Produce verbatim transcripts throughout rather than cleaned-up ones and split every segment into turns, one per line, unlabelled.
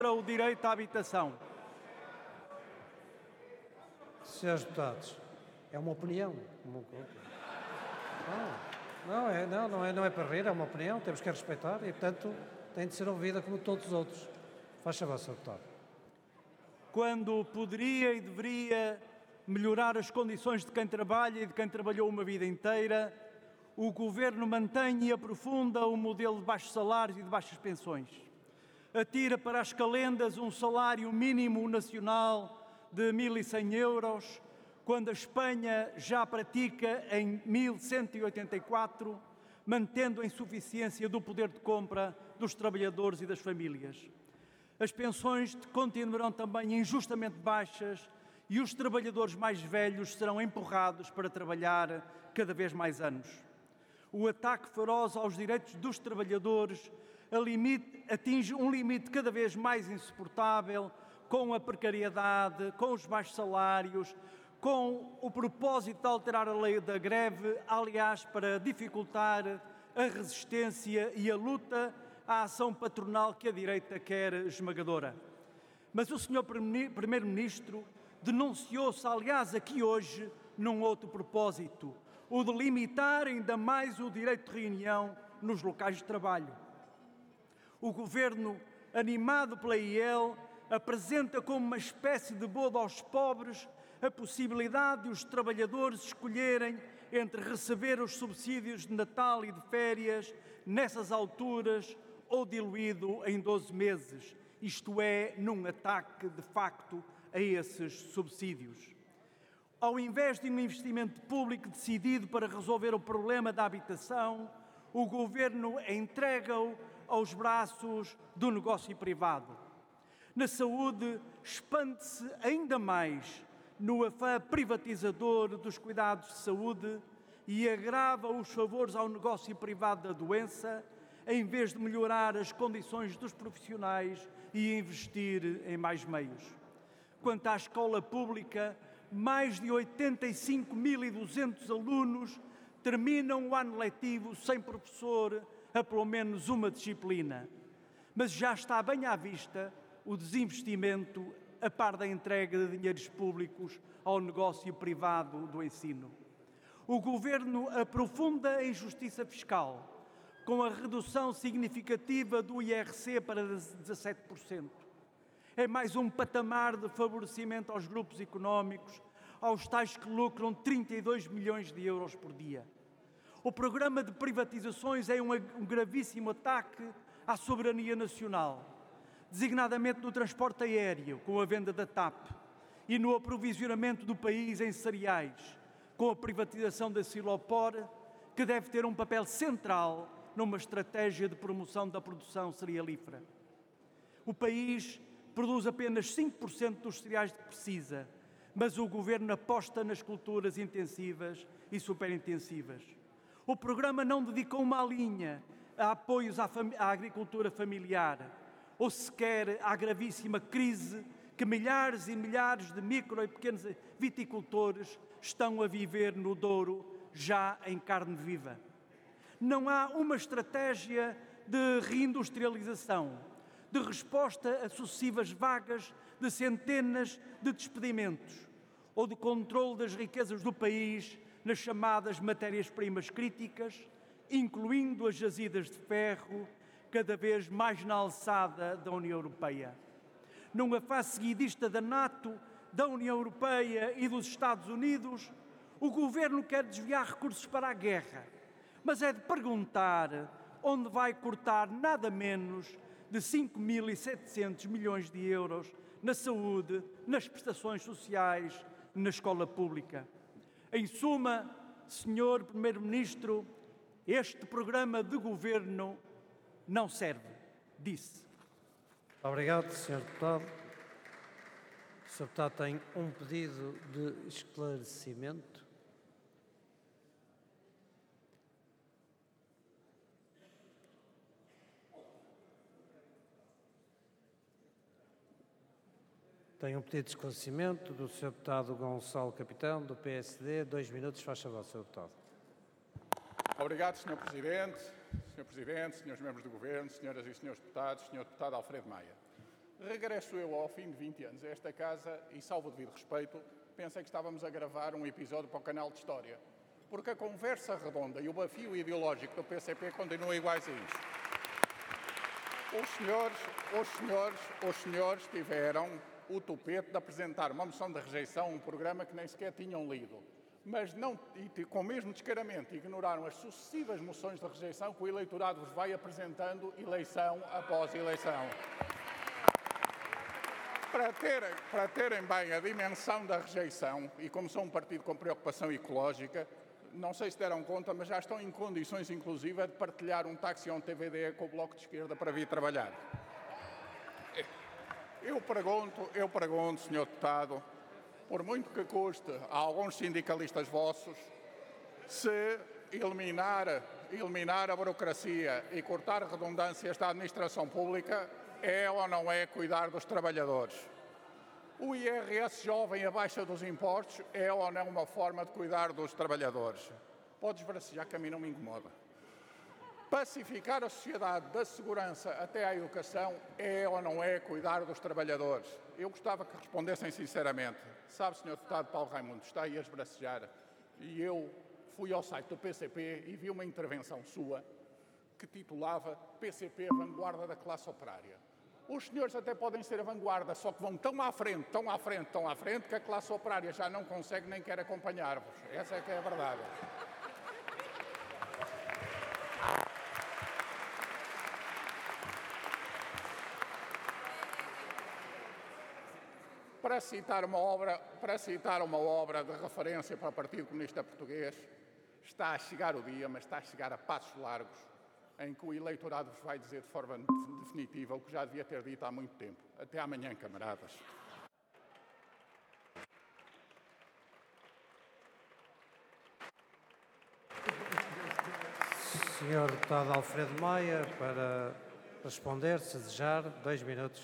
para o direito à habitação.
Senhores deputados, é uma opinião. Não, não, é, não, não, é, não é para rir, é uma opinião, temos que a respeitar e, portanto, tem de ser ouvida como todos os outros. Faz favor, senhor Deputado.
Quando poderia e deveria melhorar as condições de quem trabalha e de quem trabalhou uma vida inteira, o Governo mantém e aprofunda o modelo de baixos salários e de baixas pensões. Atira para as calendas um salário mínimo nacional de mil e cem euros, quando a Espanha já pratica em mil cento e oitenta e quatro, mantendo a insuficiência do poder de compra dos trabalhadores e das famílias. As pensões continuarão também injustamente baixas e os trabalhadores mais velhos serão empurrados para trabalhar cada vez mais anos. O ataque feroz aos direitos dos trabalhadores atinge um limite cada vez mais insuportável, com a precariedade, com os baixos salários, com o propósito de alterar a lei da greve, aliás, para dificultar a resistência e a luta à ação patronal que a direita quer esmagadora. Mas o senhor Primeiro-Ministro denunciou-se, aliás, aqui hoje, num outro propósito, o de limitar ainda mais o direito de reunião nos locais de trabalho. O Governo, animado pela I E L, apresenta como uma espécie de boda aos pobres a possibilidade de os trabalhadores escolherem entre receber os subsídios de Natal e de férias nessas alturas ou diluído em doze meses, isto é, num ataque de facto a esses subsídios. Ao invés de um investimento público decidido para resolver o problema da habitação, o Governo entrega-o aos braços do negócio privado. Na saúde, expande-se ainda mais no afã privatizador dos cuidados de saúde e agrava os favores ao negócio privado da doença, em vez de melhorar as condições dos profissionais e investir em mais meios. Quanto à escola pública, mais de oitenta e cinco mil e duzentos alunos terminam o ano letivo sem professor a pelo menos uma disciplina. Mas já está bem à vista o desinvestimento a par da entrega de dinheiros públicos ao negócio privado do ensino. O Governo aprofunda a injustiça fiscal, com a redução significativa do I R C para dezassete por cento. É mais um patamar de favorecimento aos grupos económicos, aos tais que lucram trinta e dois milhões de euros por dia. O programa de privatizações é um, um gravíssimo ataque à soberania nacional, designadamente no transporte aéreo, com a venda da T A P, e no aprovisionamento do país em cereais, com a privatização da Silopor, que deve ter um papel central numa estratégia de promoção da produção cerealífera. O país produz apenas cinco por cento dos cereais que precisa, mas o Governo aposta nas culturas intensivas e superintensivas. O programa não dedica uma linha a apoios à, à agricultura familiar, ou sequer à gravíssima crise que milhares e milhares de micro e pequenos viticultores estão a viver no Douro, já em carne viva. Não há uma estratégia de reindustrialização, de resposta a sucessivas vagas de centenas de despedimentos ou de controle das riquezas do país nas chamadas matérias-primas críticas, incluindo as jazidas de ferro, cada vez mais na alçada da União Europeia. Numa fase seguidista da NATO, da União Europeia e dos Estados Unidos, o Governo quer desviar recursos para a guerra, mas é de perguntar onde vai cortar nada menos de cinco mil e setecentos milhões de euros na saúde, nas prestações sociais, na escola pública. Em suma, senhor Primeiro-Ministro, este programa de Governo não serve, disse.
Obrigado, senhor Deputado. O senhor Deputado tem um pedido de esclarecimento. Tem um pedido de esclarecimento do senhor Deputado Gonçalo Capitão, do P S D. Dois minutos, faz favor, senhor Deputado.
Obrigado, senhor Presidente. senhor Presidente, senhores membros do Governo, senhoras e senhores deputados, senhor Deputado Alfredo Maia. Regresso eu ao fim de vinte anos a esta casa e, salvo o devido respeito, pensei que estávamos a gravar um episódio para o canal de História. Porque a conversa redonda e o bafio ideológico do P C P continuam iguais a isto. Os senhores, os senhores, os senhores tiveram o tupete de apresentar uma moção de rejeição a um programa que nem sequer tinham lido. Mas não, e com o mesmo descaramento, ignoraram as sucessivas moções de rejeição que o eleitorado vos vai apresentando eleição após eleição. Para terem, para terem bem a dimensão da rejeição, e como são um partido com preocupação ecológica, não sei se deram conta, mas já estão em condições, inclusive, de partilhar um táxi ou um T V D com o Bloco de Esquerda para vir trabalhar. Eu pergunto, eu pergunto, senhor Deputado, por muito que custe a alguns sindicalistas vossos, se eliminar, eliminar a burocracia e cortar redundâncias da administração pública é ou não é cuidar dos trabalhadores. O I R S jovem abaixo dos impostos é ou não uma forma de cuidar dos trabalhadores. Podes bracejar que a mim não me incomoda. Pacificar a sociedade da segurança até à educação é ou não é cuidar dos trabalhadores? Eu gostava que respondessem sinceramente. Sabe, senhor Deputado Paulo Raimundo, está aí a esbracejar. E eu fui ao site do P C P e vi uma intervenção sua que titulava P C P Vanguarda da Classe Operária. Os senhores até podem ser a vanguarda, só que vão tão à frente, tão à frente, tão à frente, que a classe operária já não consegue nem quer acompanhar-vos. Essa é que é a verdade. Para citar uma obra, para citar uma obra de referência para o Partido Comunista Português, está a chegar o dia, mas está a chegar a passos largos, em que o eleitorado vos vai dizer de forma definitiva o que já devia ter dito há muito tempo. Até amanhã, camaradas.
senhor Deputado Alfredo Maia, para responder, se desejar, dois minutos.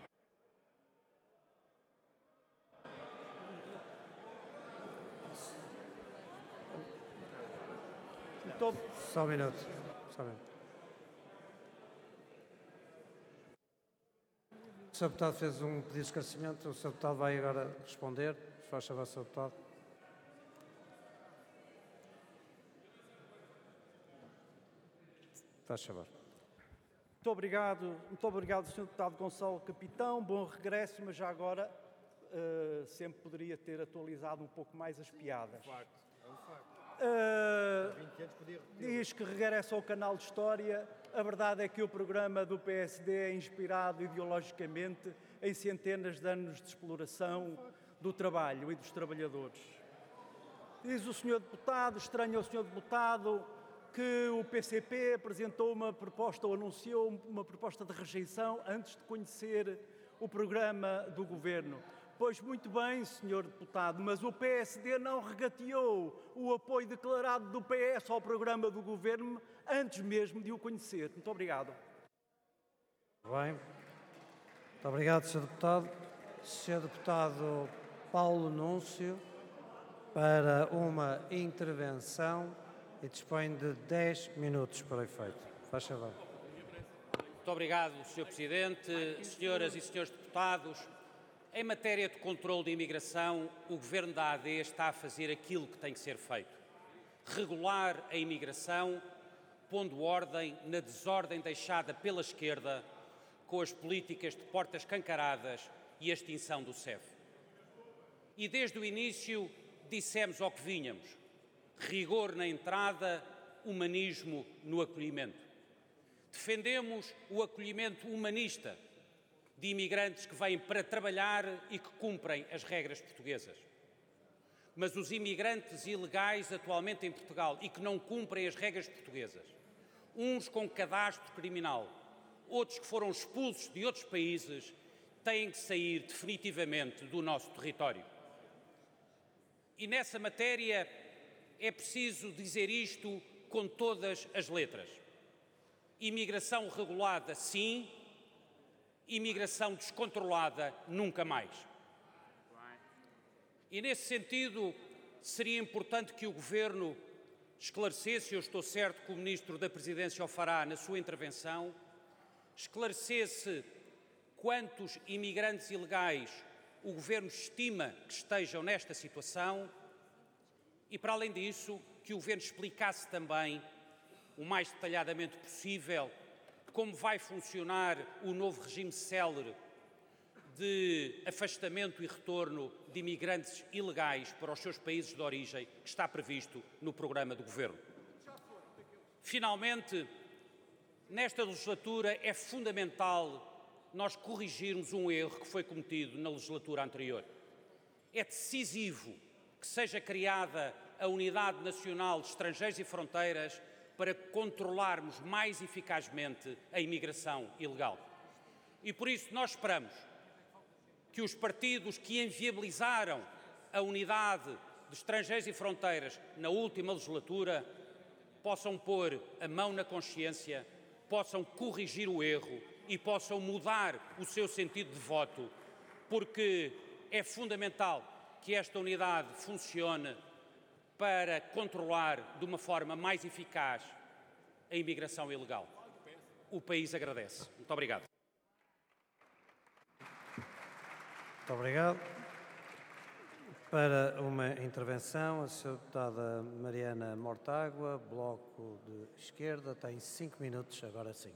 Muito...
Só um minuto. Só um minuto. O senhor Deputado fez um pedido de esclarecimento, o senhor Deputado vai agora responder. Faz favor, senhor Deputado. Faz favor.
Muito obrigado, muito obrigado, senhor Deputado Gonçalo Capitão. Bom regresso, mas já agora uh, sempre poderia ter atualizado um pouco mais as piadas. É um facto, é um facto. Uh, diz que regressa ao canal de História. A verdade é que o programa do P S D é inspirado ideologicamente em centenas de anos de exploração do trabalho e dos trabalhadores. Diz o senhor Deputado, estranha o senhor Deputado, que o P C P apresentou uma proposta ou anunciou uma proposta de rejeição antes de conhecer o programa do Governo. Pois muito bem, senhor Deputado, mas o P S D não regateou o apoio declarado do P S ao programa do Governo antes mesmo de o conhecer. Muito obrigado.
Bem. Muito obrigado, senhor Deputado. senhor Deputado Paulo Núncio, para uma intervenção e dispõe de dez minutos para o efeito. Faz favor.
Muito obrigado, senhor Presidente, senhoras e senhores deputados. Em matéria de controle de imigração, o Governo da A D está a fazer aquilo que tem que ser feito. Regular a imigração, pondo ordem na desordem deixada pela esquerda com as políticas de portas escancaradas e a extinção do C E F. E desde o início dissemos ao que vínhamos: rigor na entrada, humanismo no acolhimento. Defendemos o acolhimento humanista de imigrantes que vêm para trabalhar e que cumprem as regras portuguesas. Mas os imigrantes ilegais atualmente em Portugal e que não cumprem as regras portuguesas, uns com cadastro criminal, outros que foram expulsos de outros países, têm que sair definitivamente do nosso território. E nessa matéria é preciso dizer isto com todas as letras. Imigração regulada, sim. Imigração descontrolada, nunca mais. E, nesse sentido, seria importante que o Governo esclarecesse, eu estou certo que o Ministro da Presidência o fará na sua intervenção, esclarecesse quantos imigrantes ilegais o Governo estima que estejam nesta situação e, para além disso, que o Governo explicasse também, o mais detalhadamente possível, como vai funcionar o novo regime célere de afastamento e retorno de imigrantes ilegais para os seus países de origem, que está previsto no programa do Governo. Finalmente, nesta legislatura é fundamental nós corrigirmos um erro que foi cometido na legislatura anterior. É decisivo que seja criada a Unidade Nacional de Estrangeiros e Fronteiras para controlarmos mais eficazmente a imigração ilegal. E por isso nós esperamos que os partidos que inviabilizaram a Unidade de Estrangeiros e Fronteiras na última legislatura possam pôr a mão na consciência, possam corrigir o erro e possam mudar o seu sentido de voto, porque é fundamental que esta unidade funcione para controlar de uma forma mais eficaz a imigração ilegal. O país agradece. Muito obrigado.
Muito obrigado. Para uma intervenção, a senhora deputada Mariana Mortágua, Bloco de Esquerda, tem cinco minutos, agora sim.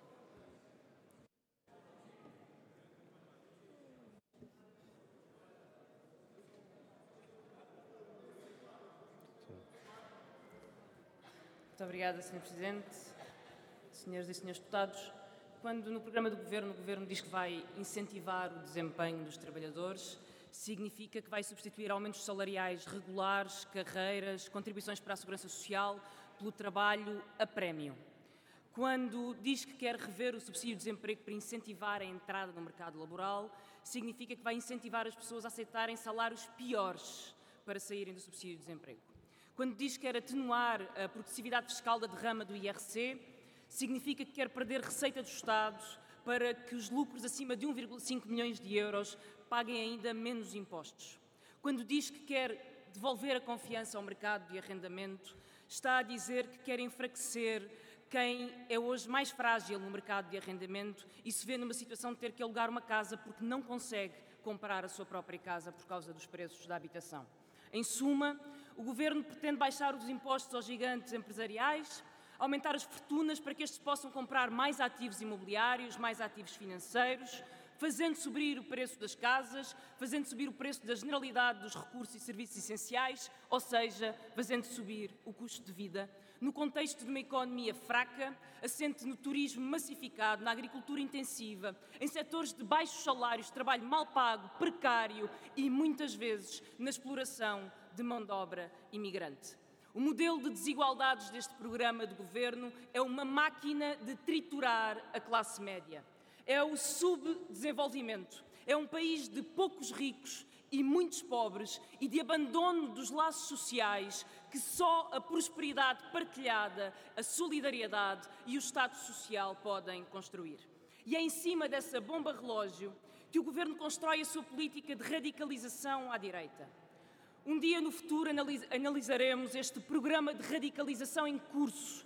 Muito obrigada, senhor Presidente, senhoras e senhores deputados. Quando no programa do Governo, o Governo diz que vai incentivar o desempenho dos trabalhadores, significa que vai substituir aumentos salariais regulares, carreiras, contribuições para a Segurança Social, pelo trabalho a prémio. Quando diz que quer rever o subsídio de desemprego para incentivar a entrada no mercado laboral, significa que vai incentivar as pessoas a aceitarem salários piores para saírem do subsídio de desemprego. Quando diz que quer atenuar a progressividade fiscal da derrama do I R C, significa que quer perder receita do Estado para que os lucros acima de um vírgula cinco milhões de euros paguem ainda menos impostos. Quando diz que quer devolver a confiança ao mercado de arrendamento, está a dizer que quer enfraquecer quem é hoje mais frágil no mercado de arrendamento e se vê numa situação de ter que alugar uma casa porque não consegue comprar a sua própria casa por causa dos preços da habitação. Em suma, o Governo pretende baixar os impostos aos gigantes empresariais, aumentar as fortunas para que estes possam comprar mais ativos imobiliários, mais ativos financeiros, fazendo subir o preço das casas, fazendo subir o preço da generalidade dos recursos e serviços essenciais, ou seja, fazendo subir o custo de vida, no contexto de uma economia fraca, assente no turismo massificado, na agricultura intensiva, em setores de baixos salários, trabalho mal pago, precário e, muitas vezes, na exploração de mão de obra imigrante. O modelo de desigualdades deste programa de governo é uma máquina de triturar a classe média. É o subdesenvolvimento. É um país de poucos ricos e muitos pobres e de abandono dos laços sociais que só a prosperidade partilhada, a solidariedade e o Estado Social podem construir. E é em cima dessa bomba relógio que o Governo constrói a sua política de radicalização à direita. Um dia no futuro analisaremos este programa de radicalização em curso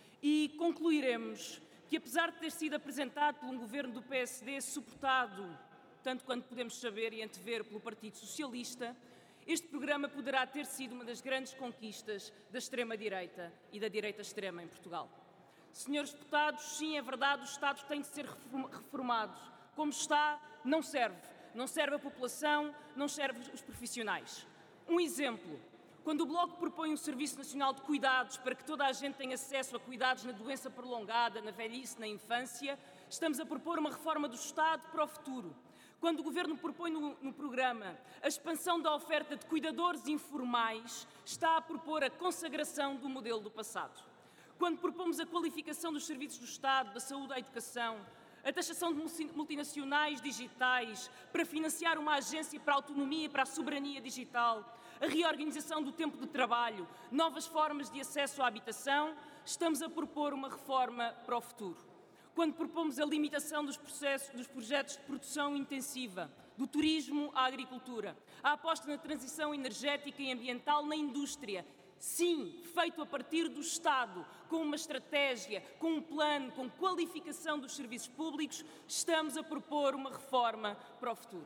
e concluiremos que, apesar de ter sido apresentado por um governo do P S D suportado, tanto quanto podemos saber e antever, pelo Partido Socialista, este programa poderá ter sido uma das grandes conquistas da extrema-direita e da direita extrema em Portugal. Senhores deputados, sim, é verdade, o Estado tem de ser reformado. Como está, não serve. Não serve a população, não serve os profissionais. Um exemplo, quando o Bloco propõe um Serviço Nacional de Cuidados para que toda a gente tenha acesso a cuidados na doença prolongada, na velhice, na infância, estamos a propor uma reforma do Estado para o futuro. Quando o Governo propõe no, no programa a expansão da oferta de cuidadores informais, está a propor a consagração do modelo do passado. Quando propomos a qualificação dos serviços do Estado, da saúde à educação, a taxação de multinacionais digitais para financiar uma agência para a autonomia e para a soberania digital, a reorganização do tempo de trabalho, novas formas de acesso à habitação, estamos a propor uma reforma para o futuro. Quando propomos a limitação dos, processos, dos projetos de produção intensiva, do turismo à agricultura, a aposta na transição energética e ambiental na indústria Sim, feito a partir do Estado, com uma estratégia, com um plano, com qualificação dos serviços públicos, estamos a propor uma reforma para o futuro.